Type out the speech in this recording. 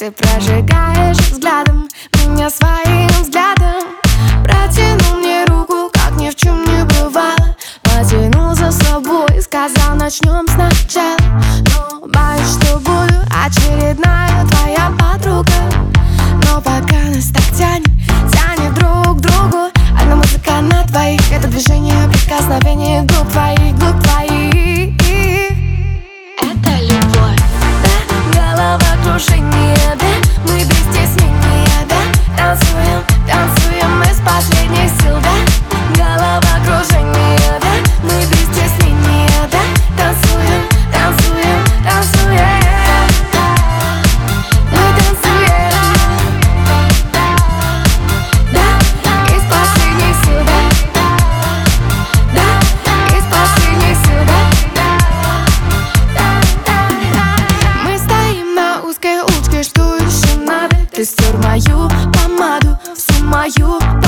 Ты прожигаешь взглядом меня своим взглядом. Протянул мне руку, как ни в чем не бывало. Потянул за собой, сказал, начнем сначала. Но боюсь, что буду очередная твоя подруга. Но пока нас так тянет друг к другу. Одна музыка на двоих, это движение, прикосновение губ твоих, губ твоих. Это любовь. Да, головокружение, да, мы без стеснения, да. Танцуем, танцуем из последних сил, да. Головокружение, да, мы без стеснения, да. Танцуем, танцуем, танцуем. Мы танцуем, да, из последних сил, да. Да, из последних сил, да. Мы стоим на узкой улочке, что еще надо? Ты стер мою помаду, всю мою